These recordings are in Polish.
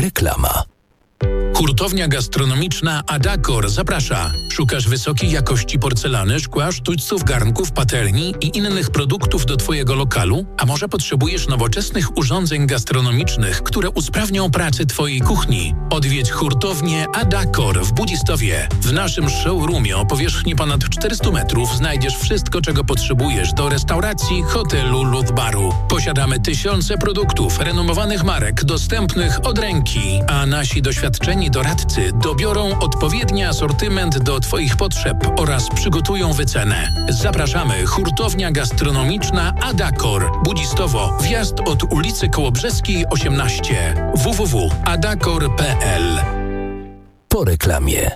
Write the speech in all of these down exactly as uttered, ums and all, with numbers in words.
Reklama. Hurtownia gastronomiczna Adakor zaprasza. Szukasz wysokiej jakości porcelany, szkła, sztućców, garnków, patelni i innych produktów do Twojego lokalu? A może potrzebujesz nowoczesnych urządzeń gastronomicznych, które usprawnią pracę Twojej kuchni? Odwiedź hurtownię Adakor w Budzistowie. W naszym showroomie o powierzchni ponad czterysta metrów znajdziesz wszystko, czego potrzebujesz do restauracji, hotelu lub baru. Posiadamy tysiące produktów, renomowanych marek, dostępnych od ręki, a nasi doświadczeni doradcy dobiorą odpowiedni asortyment do Twoich potrzeb oraz przygotują wycenę. Zapraszamy. Hurtownia gastronomiczna Adakor. Budzistowo. Wjazd od ulicy Kołobrzeskiej osiemnaście. w w w kropka adakor kropka p l. Po reklamie.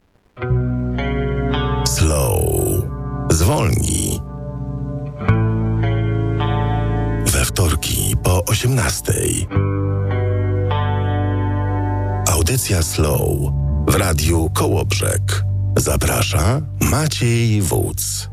Slow. Zwolnij. We wtorki po osiemnastej. Audycja Slow w Radiu Kołobrzeg. Zaprasza Maciej Wódz.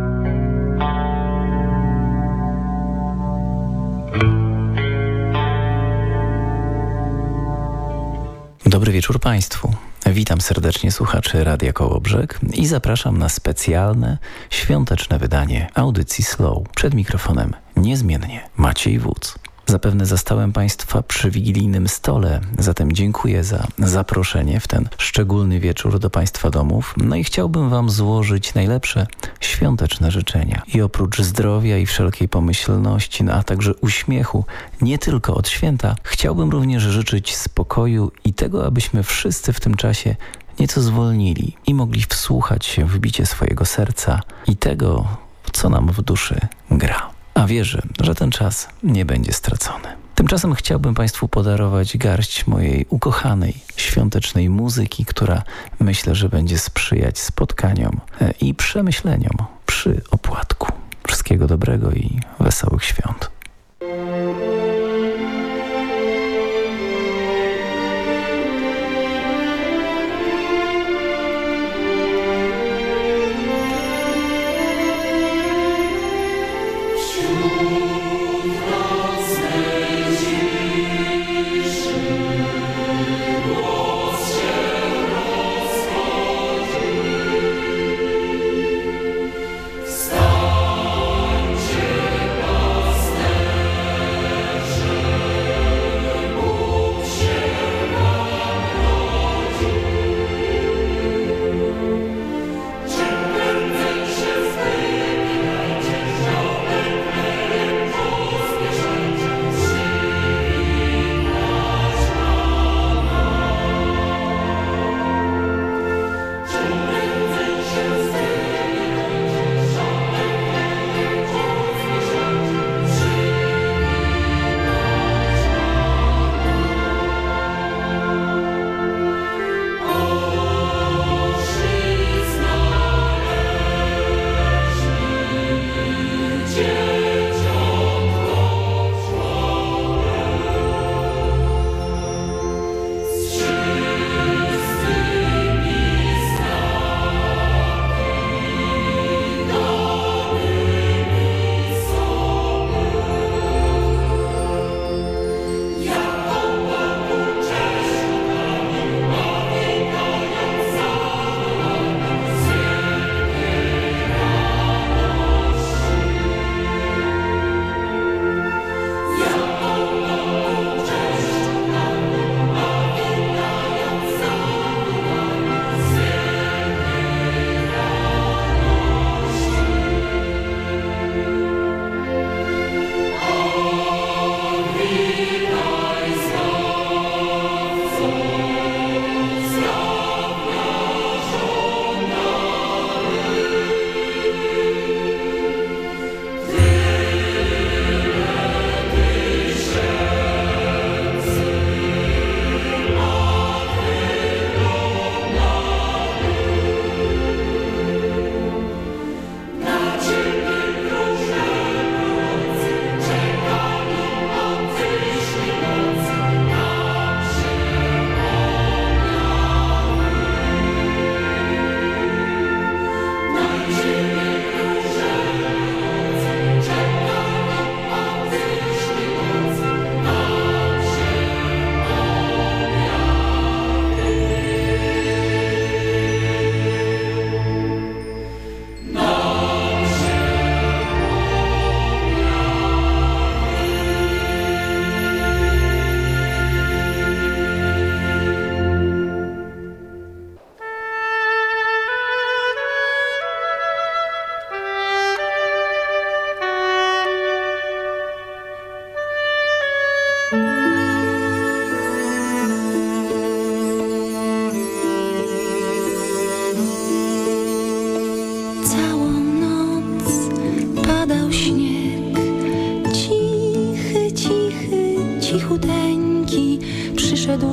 Dobry wieczór Państwu. Witam serdecznie słuchaczy Radia Kołobrzeg i zapraszam na specjalne, świąteczne wydanie audycji Slow. Przed mikrofonem niezmiennie Maciej Wódz. Zapewne zastałem Państwa przy wigilijnym stole, zatem dziękuję za zaproszenie w ten szczególny wieczór do Państwa domów. No i chciałbym Wam złożyć najlepsze świąteczne życzenia. I oprócz zdrowia i wszelkiej pomyślności, no a także uśmiechu, nie tylko od święta, chciałbym również życzyć spokoju i tego, abyśmy wszyscy w tym czasie nieco zwolnili i mogli wsłuchać się w bicie swojego serca i tego, co nam w duszy gra. A wierzę, że ten czas nie będzie stracony. Tymczasem chciałbym Państwu podarować garść mojej ukochanej, świątecznej muzyki, która myślę, że będzie sprzyjać spotkaniom i przemyśleniom przy opłatku. Wszystkiego dobrego i wesołych świąt.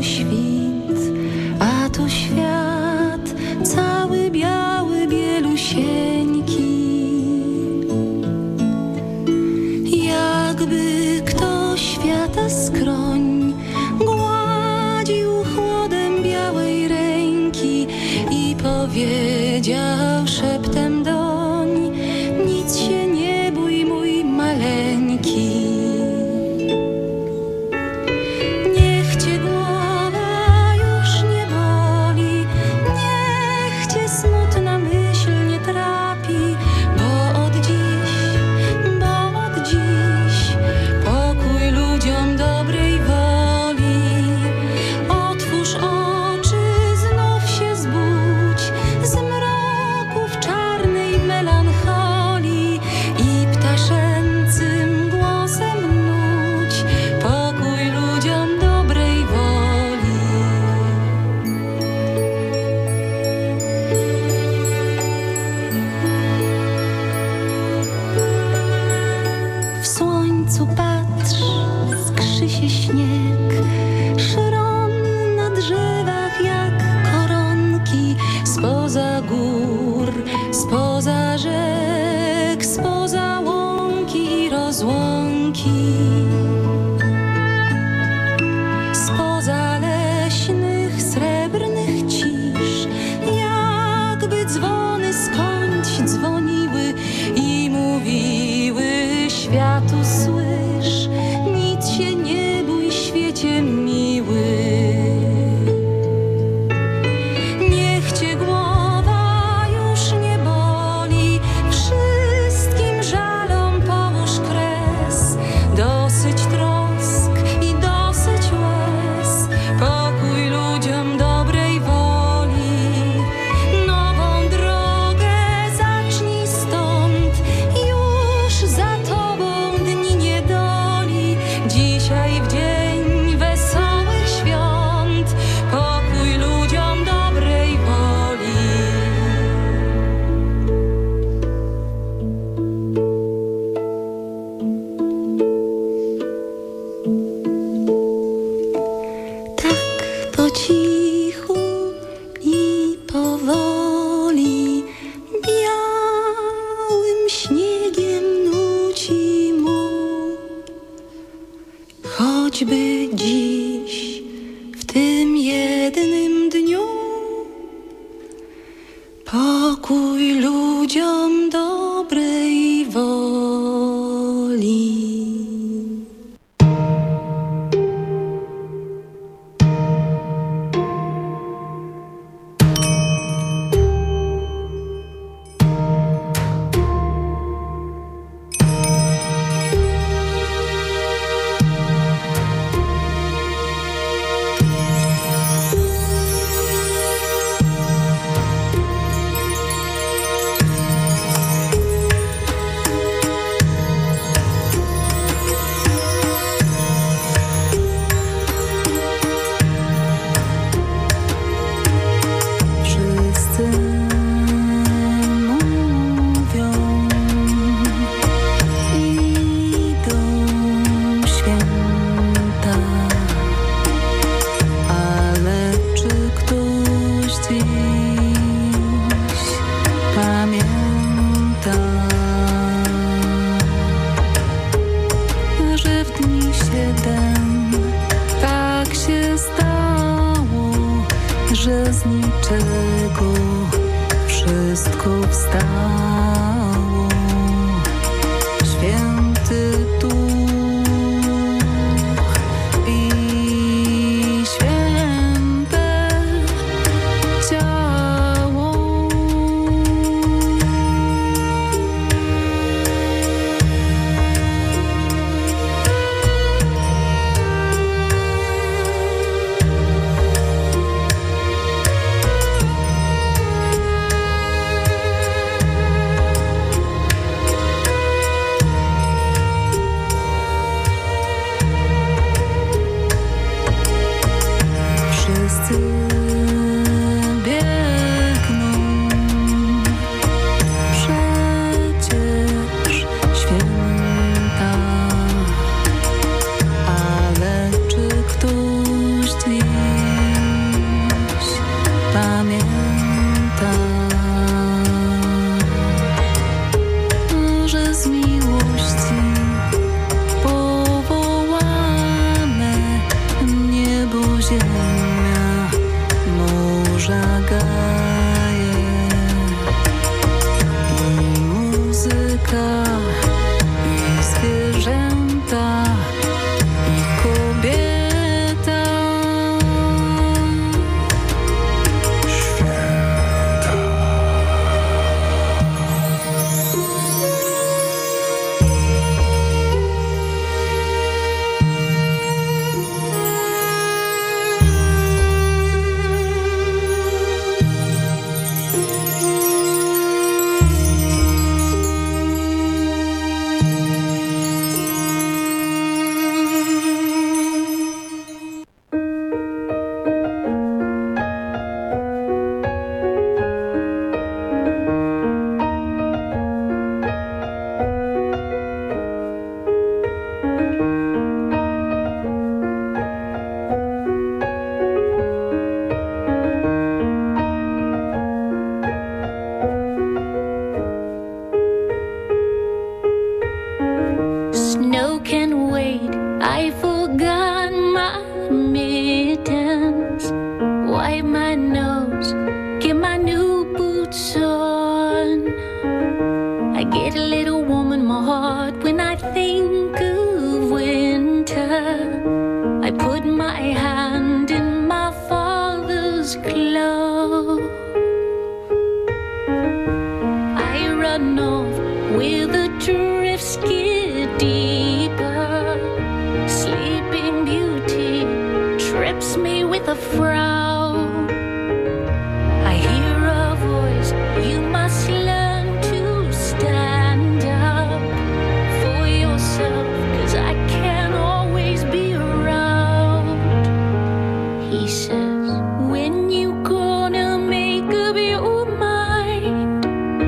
świt, a to świat cały biały, bielusieńki. Jakby kto świata skroń gładził chłodem białej ręki i powiedział szeptem doń: nic się nie bój, mój maleńki. Niech cię głowa już nie boli, niech cię smutna myśl nie trapi, bo od dziś, bo od dziś pokój ludziom dobrej woli. Otwórz oczy, znów się zbudź z mroków czarnej melancholii i ptaszęcym głosem nudź pokój ludziom dobrej woli. W słońcu patrz, skrzy się śnieg, szron na drzewach jak koronki, spoza gór, spoza rzek, spoza łąki i rozłąki, spoza leśnych, srebrnych cisz, jakby dzwony skądś dzwoniły i mówiły światu: słysz, nic się nie bój, świecie miły. Niech cię głowa już nie boli, wszystkim żalom połóż kres. Dosyć trosk i dosyć łez, pokój ludziom dobrej woli. Nową drogę zacznij stąd, już za tobą dni niedoli. Dzisiaj w dzień wesołych świąt, pokój ludziom dobrej woli. Tak po cichu i powoli białym śniegiem nuci mu, choćby dziś w tym jednym dniu pokój ludziom dobrej woli. Wszyscy mówią, idą święta, ale czy ktoś dziś pamięta, że w dni siedem tak się stało, że z niczego wszystko wstało. Święty Duch i święte ciało. Ktoś dziś żagaje i muzyka, i zwierzęta, i kobieta. Święta. Snow can wait, I forgot my mittens. Wipe my nose, get my new boots on. I get a little warm in my heart when I think of winter. I put my hand in my father's glove. I run off with a drift skid deeper. Sleeping Beauty trips me with a frown. I hear a voice, you must learn to stand up for yourself, 'cause I can't always be around. He says, when you gonna make up your mind?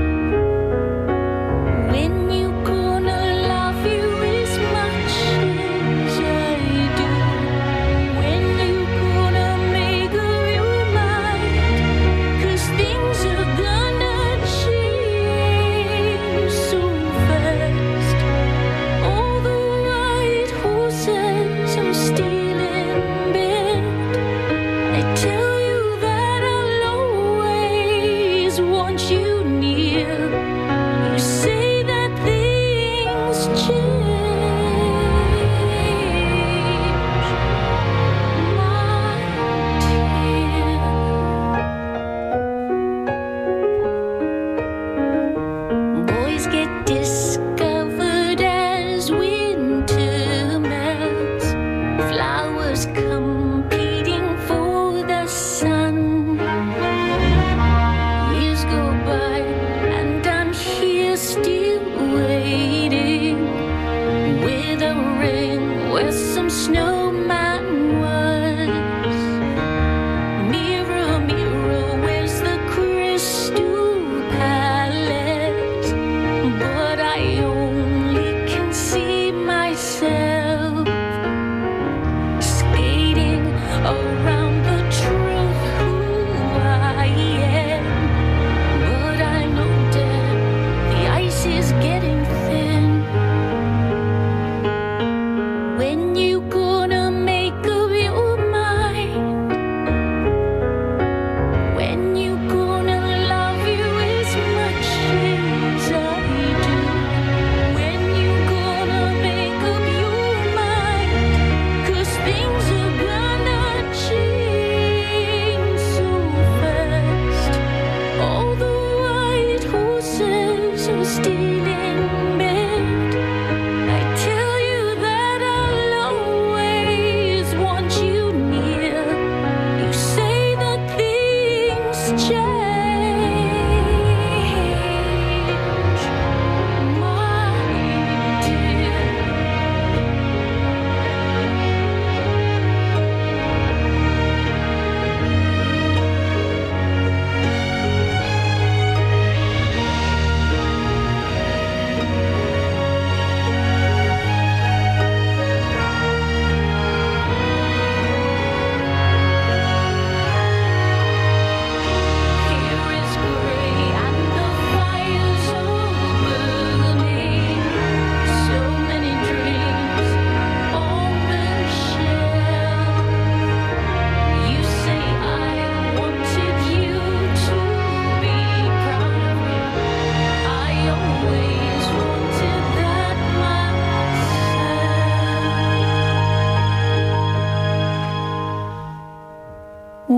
When you gonna love you as much as I do? When you gonna make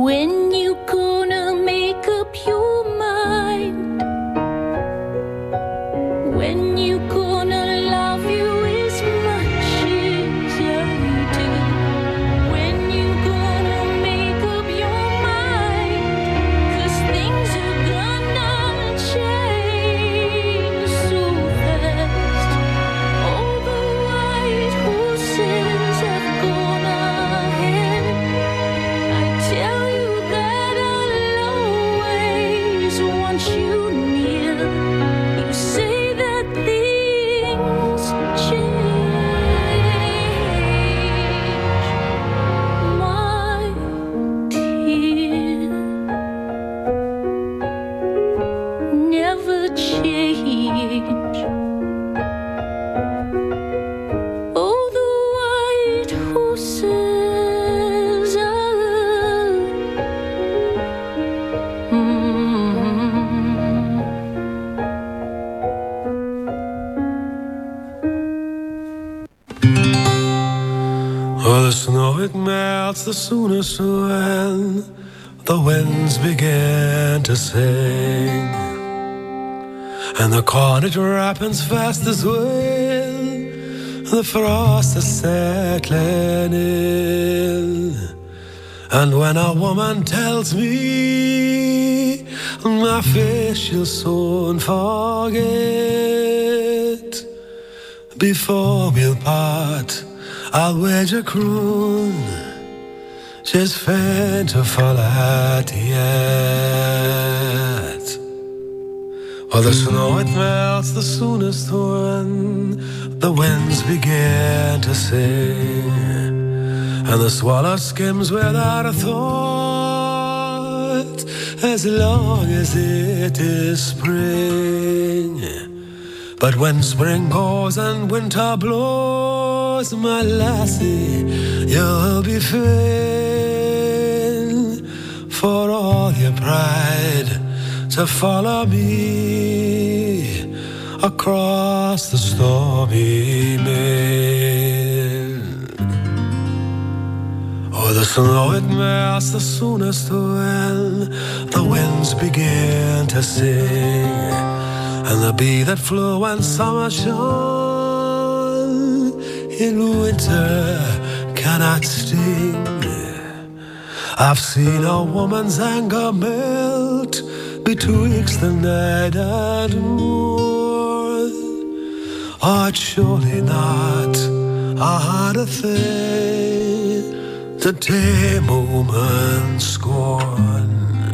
When you gonna make up your mind? When you gonna love you as much as I do? When you gonna make up your mind? 'Cause things are gonna change so fast. All the white horses have gone ahead. I tell you that I'll always want you near. You say that things change, my dear. Never change. Oh, the white horses are. Mm. Oh, the snow it melts the soonest when the winds begin to sing, and the corn it ripens fast as well. The frost is settling in, and when a woman tells me my face she'll soon forget, before we'll part I'll wager croon she's faint to fall at yet. Oh, the snow it melts the soonest when the winds begin to sing, and the swallow skims without a thought as long as it is spring. But when spring goes and winter blows, my lassie, you'll be fain for all your pride to follow me across the stormy main. Oh, the snow it melts the soonest when the winds begin to sing, and the bee that flew when summer shone in winter cannot sting. I've seen a woman's anger melt betwixt the night and morn. Oh, it's surely not a harder thing to tame a woman's scorn.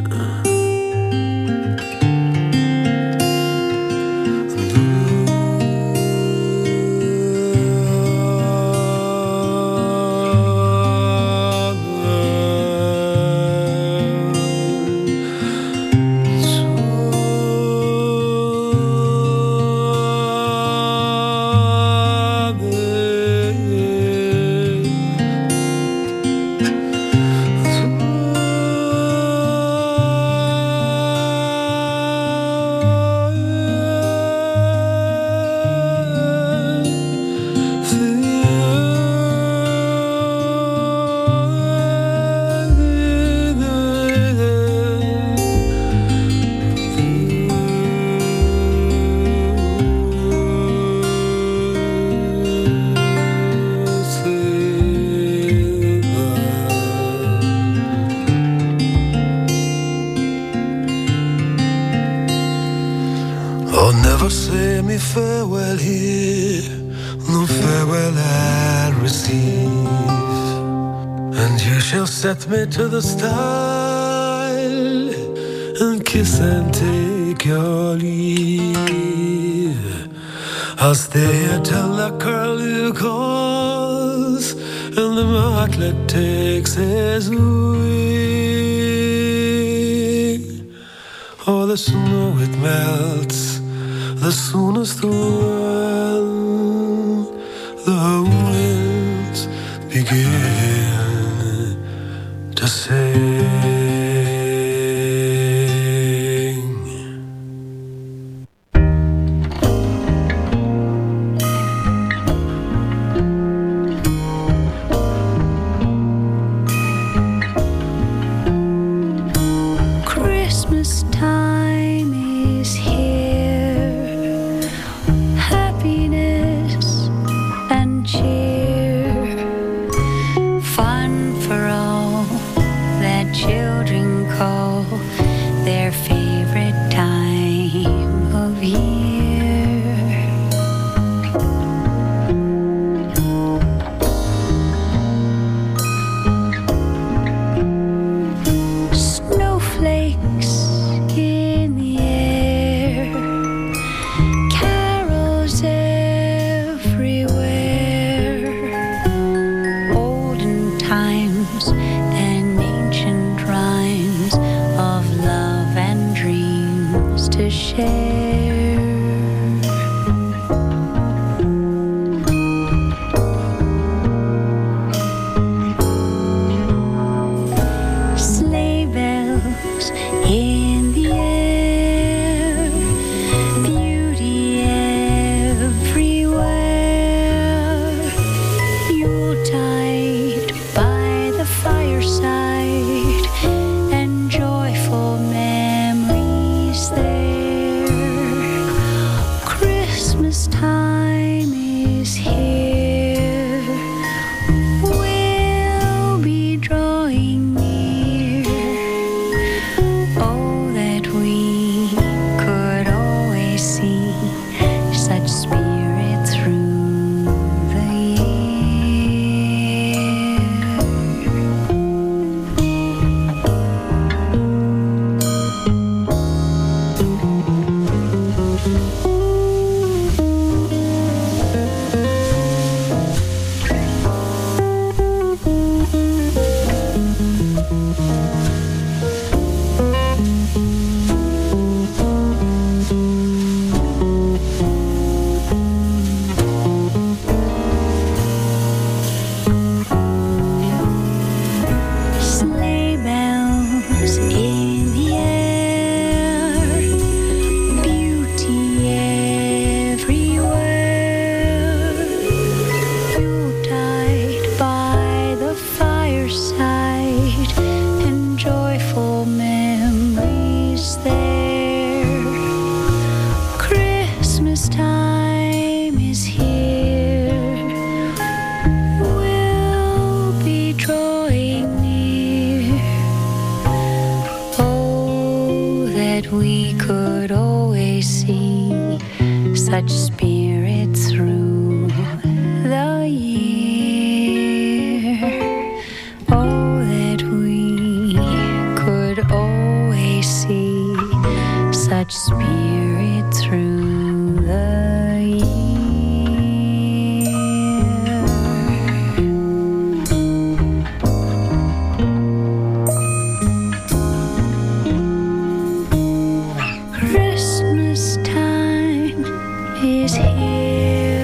Farewell here, no farewell I'll receive, and you shall set me to the stile and kiss and take your leave. I'll stay here till the curlew calls and the martlet takes his wing. Oh, the snow it melts the soonest when the winds begin to sing. their favorite time of year. Snowflakes in the air, carols everywhere, olden times and ancient rhymes of love and dreams to share. Sleigh bells in the air, beauty everywhere, Yuletide by the fireside, and joyful memories there. Christmas time is here, we'll be drawing near. Oh, that we could always see such spirit through the year. Sleigh bells in the air, beauty everywhere, Yuletide by the fireside, and joyful memories there. Christmas time is here, we'll be drawing near. Oh, that we could always see such spirit through the year. Oh, that we could always see such spirit through the year. Christmas time is here.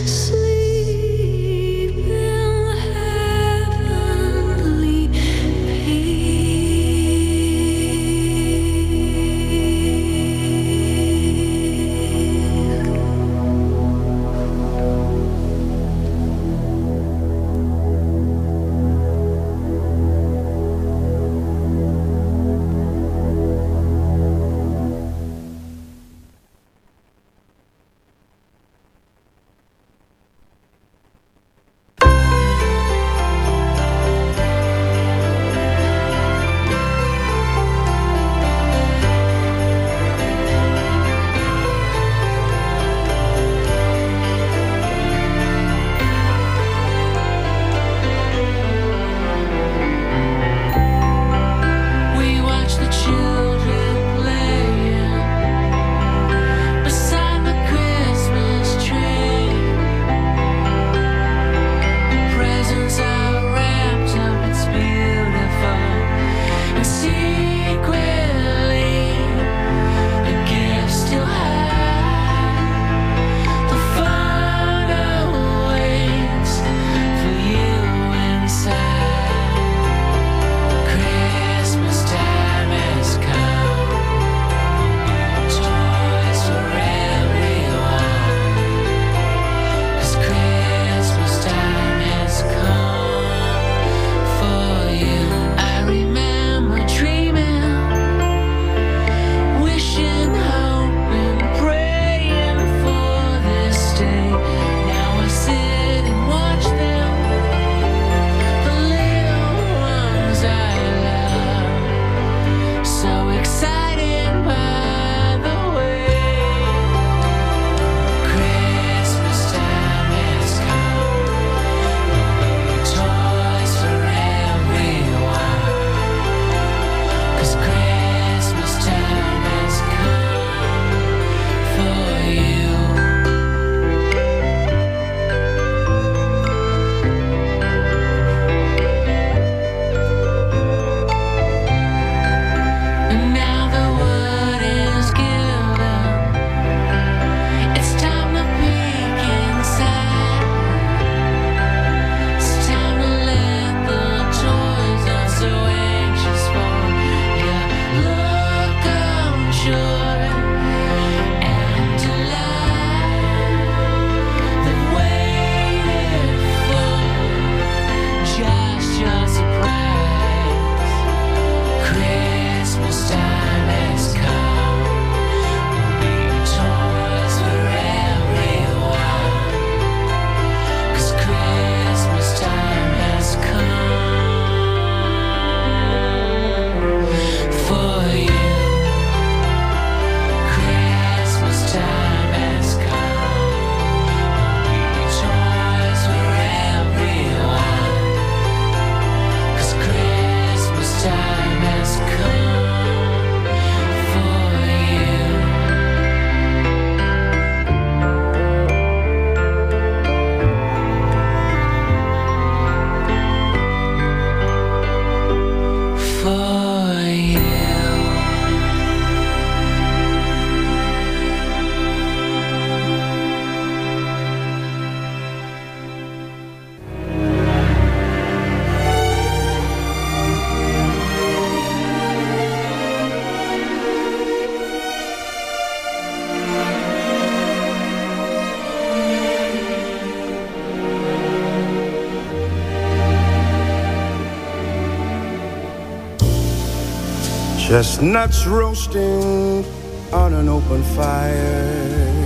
Chestnuts roasting on an open fire,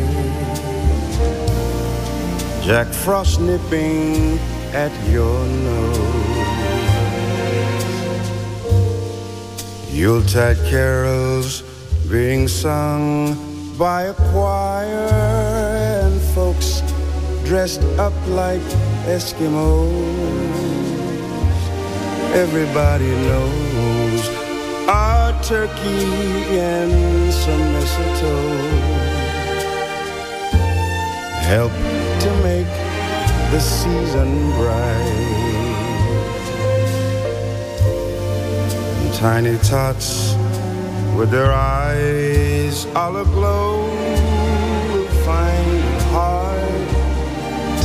Jack Frost nipping at your nose, Yuletide carols being sung by a choir, and folks dressed up like Eskimos. Everybody knows a turkey and some mistletoe help to make the season bright. And tiny tots with their eyes all aglow find it hard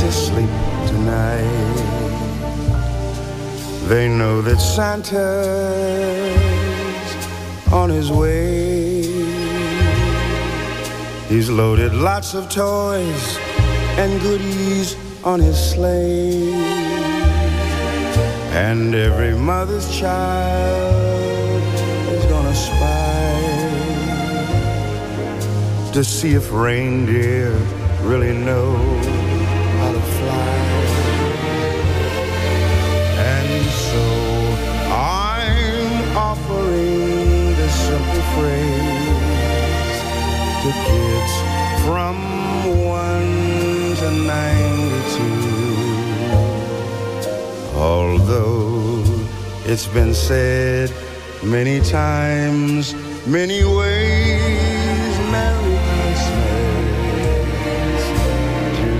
They know that Santa's on his way. He's loaded lots of toys and goodies on his sleigh. And every mother's child is gonna spy to see if reindeer really know how to fly. And so I'm offering this simple phrase to kids from one to ninety-two. Although it's been said many times, many ways, Merry Christmas to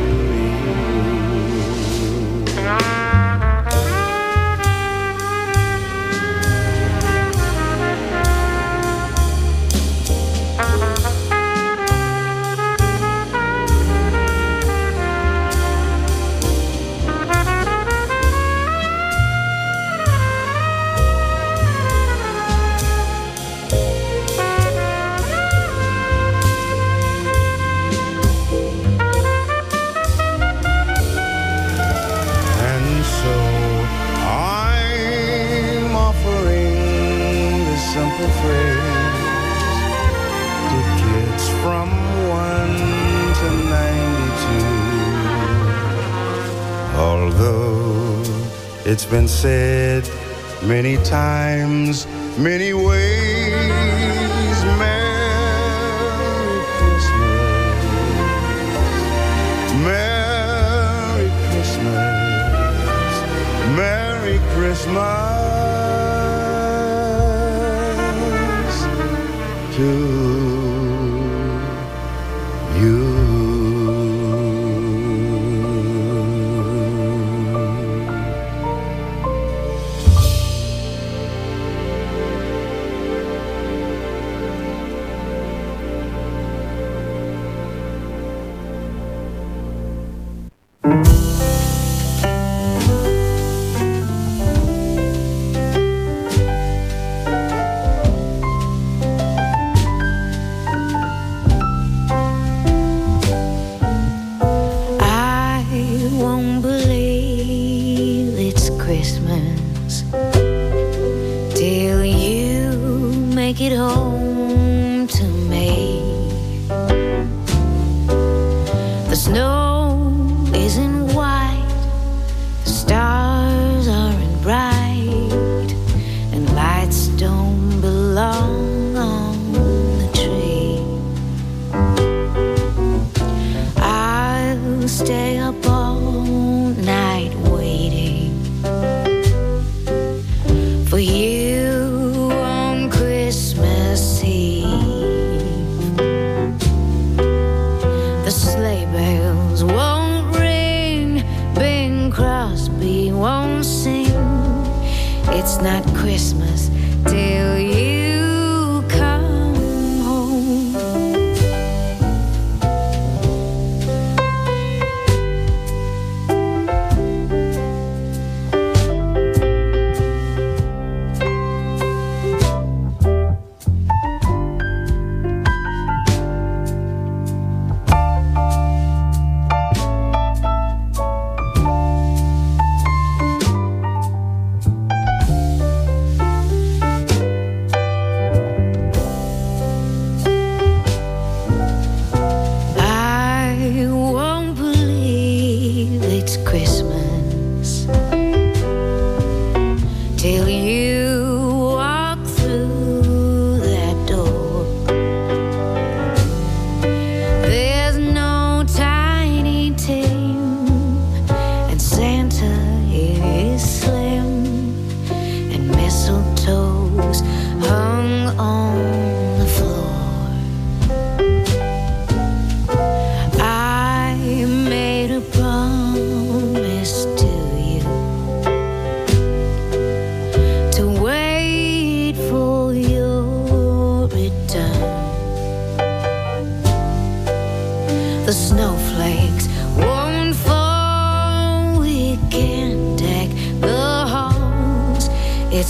It's been said many times, many ways, Merry Christmas, Merry Christmas, Merry Christmas to you.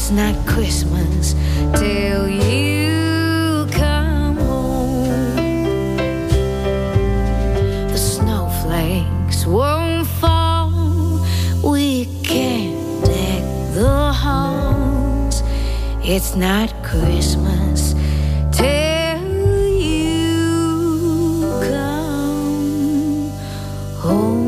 It's not Christmas till you come home. The snowflakes won't fall. We can't deck the halls. It's not Christmas till you come home.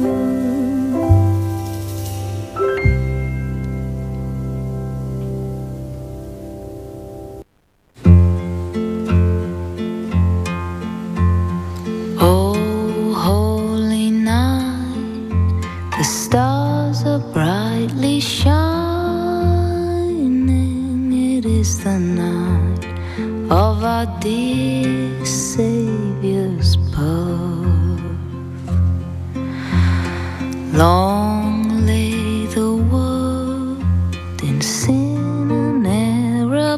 Of our dear Savior's birth. Long lay the world in sin and error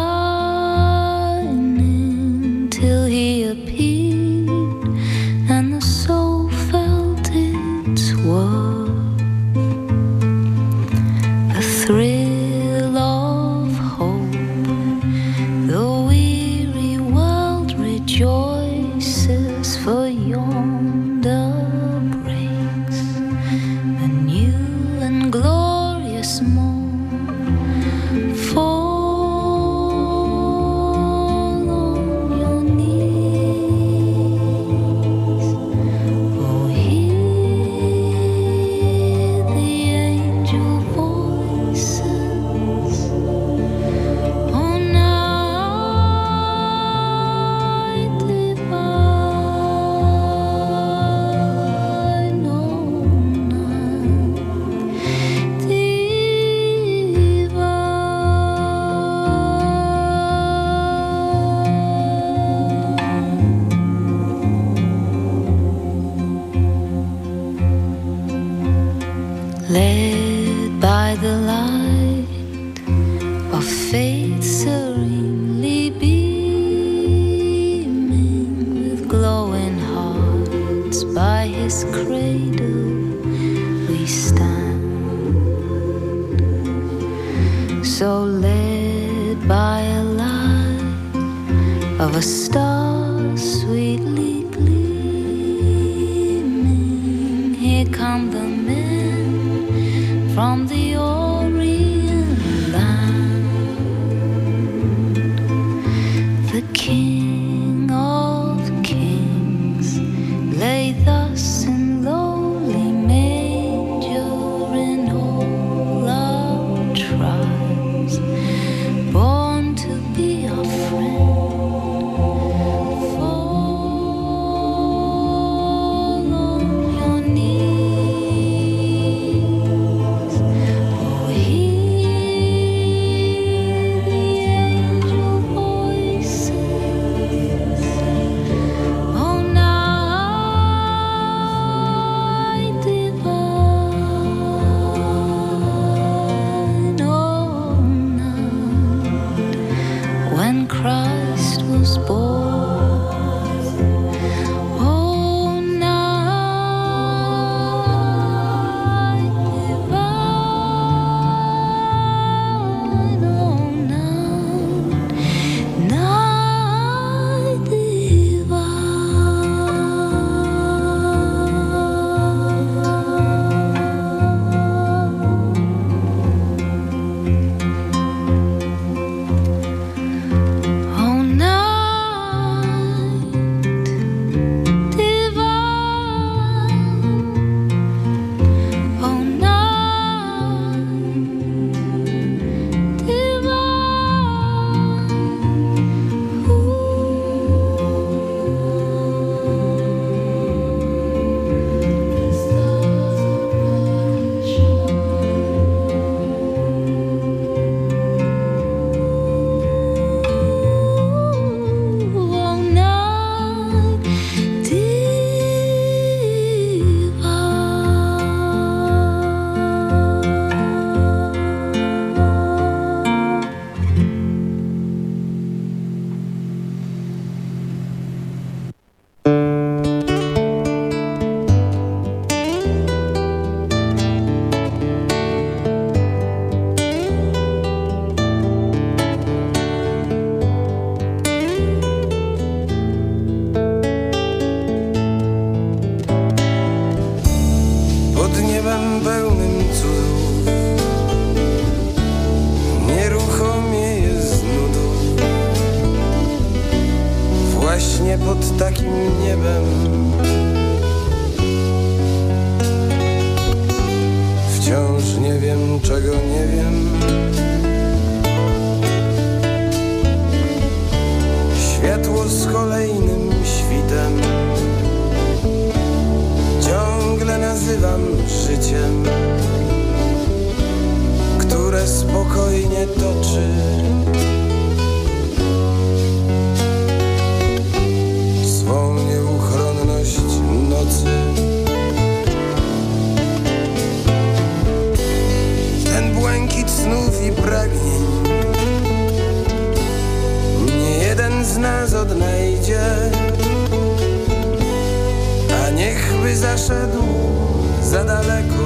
pining, till he appeared and the soul felt its worth. The thrill of hope, the weary world rejoices, for yonder breaks the new and glorious morn. Fall on your knees, oh, hear the angel voices. Oh, night divine, oh, night divine. Led by the light of faith serenely beaming, with glowing hearts by his cradle we stand. So led by a light of a star sweetly gleaming, here come the men from the Orient land. The King of Kings lay thus in lowly manger, in all our tribes, born to be our friend. Fall on your knees, pod niebem pełnym cudów, nieruchomieje z nudu. Właśnie pod takim niebem wciąż nie wiem, czego nie wiem. Światło z kolejnym świtem ciągle nazywam życiem, które spokojnie toczy swą nieuchronność nocy. Ten błękit snów i pragnień nie jeden z nas odnajdzie, a niechby zaszedł za daleko,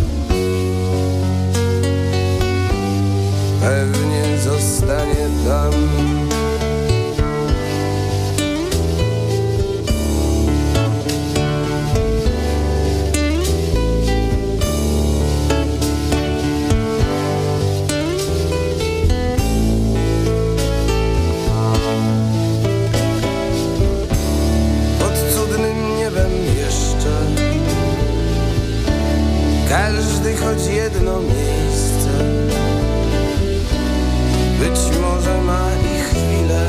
pewnie zostanie tam. Każdy choć jedno miejsce, być może ma i chwilę,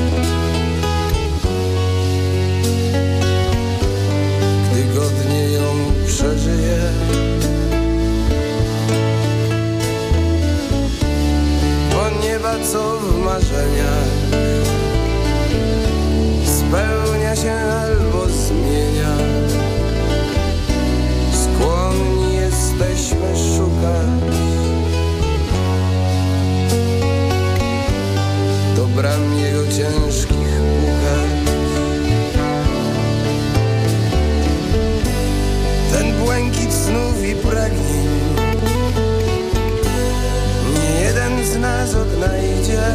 gdy godnie ją przeżyje. Bo nieba co w marzeniach spełnia się albo zmienia. Skłonni jesteśmy szukać do bram jego ciężkich pukać. Ten błękit snów i pragnień nie jeden z nas odnajdzie,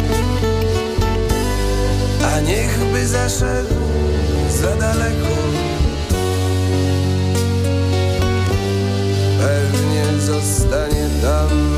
a niechby zaszedł za daleko, pewnie zostanie tam.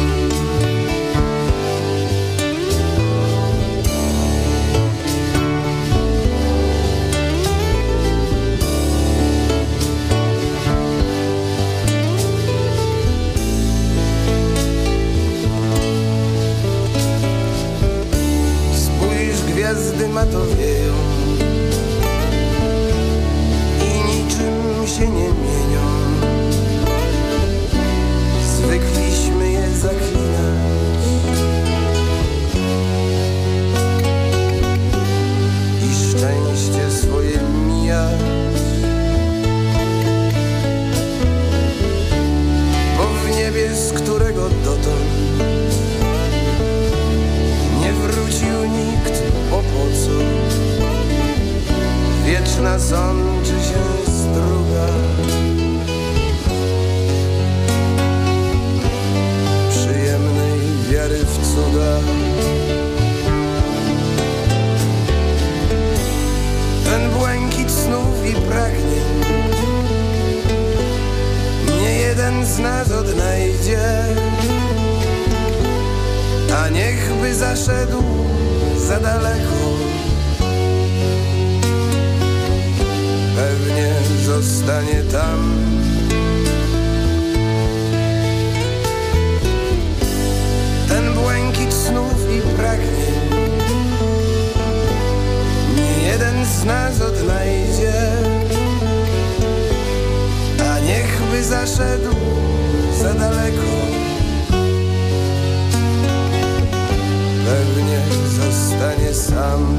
Spójrz, gwiazdy matowieją i niczym się nie mienią. Zwykliśmy je zaklinać i szczęście swoje mijać, bo w niebie, z którego dotąd nie wrócił nikt, bo po co? Wieczna sączy się struga wiary w cuda. Ten błękit snów i pragnień nie jeden z nas odnajdzie, a niechby zaszedł za daleko, pewnie zostanie tam. Ten błękit snów i pragnień nie jeden z nas odnajdzie, a niechby zaszedł za daleko, pewnie zostanie sam.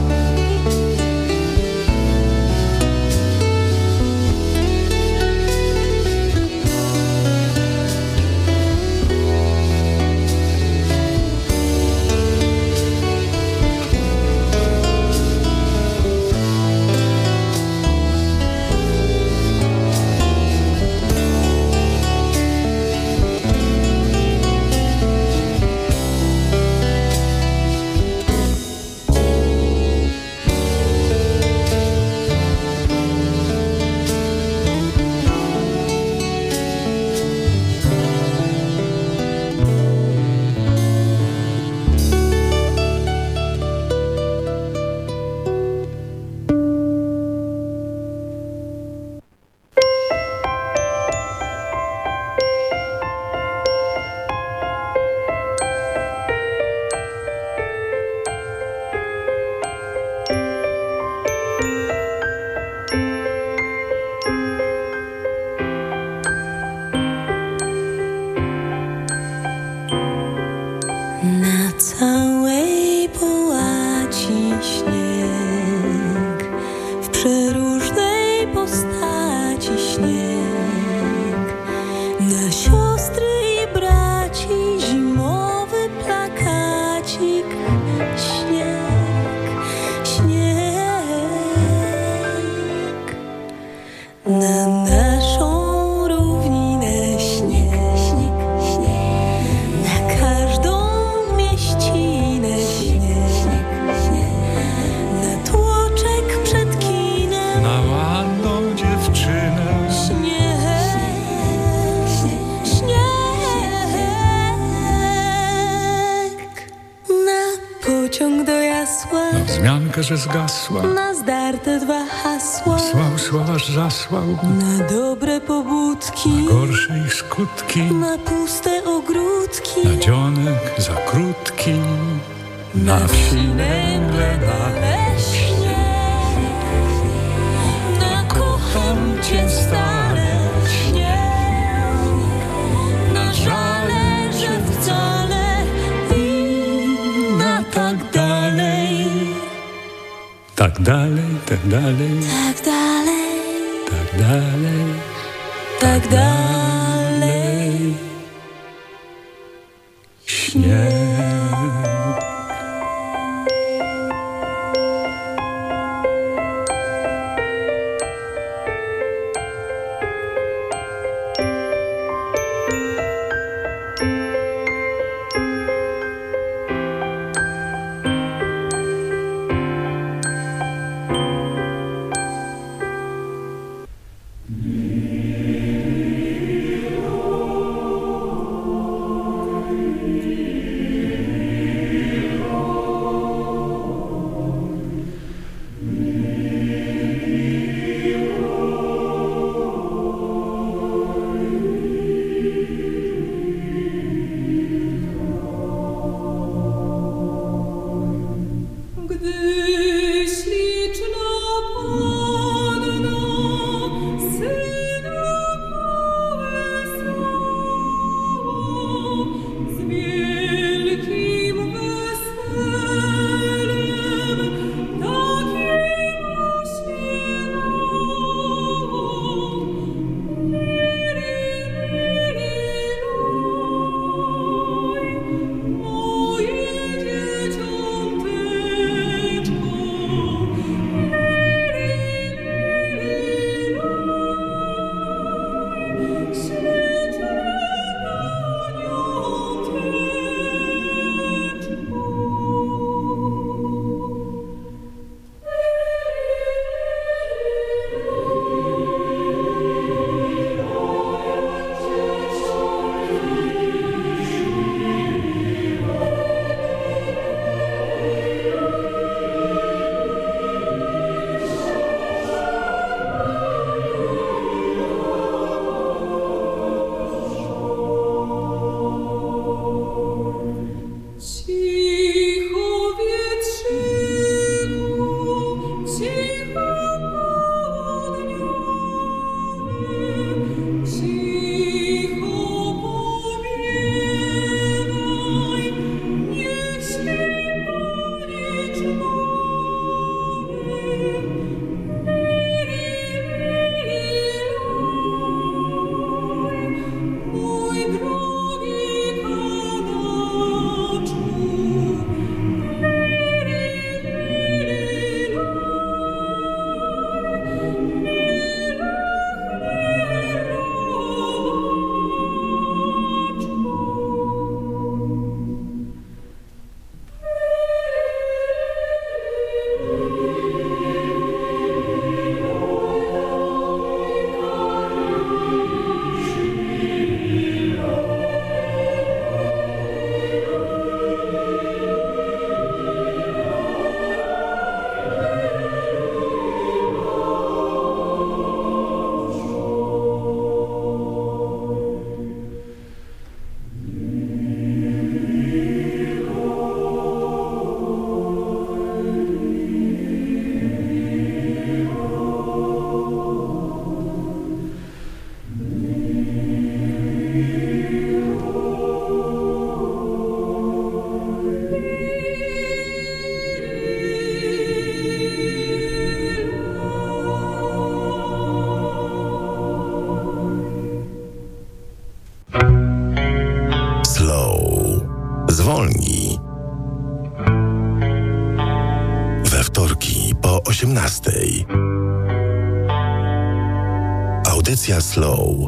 wzmiankę, że zgasła, na zdarte dwa hasła, słał słoważ zasłał, na dobre pobudki, na gorsze ich skutki, na puste ogródki, na dzionek za krótki, na wsi nęgle, na leśnie, na kocham cię stale śnie, na żale, że wcale i na tak dalej. Tak dalej, tak dalej, tak dalej, tak dalej, tak dalej. Śnieg. Zwolnij. We wtorki po osiemnastej. Audycja Slow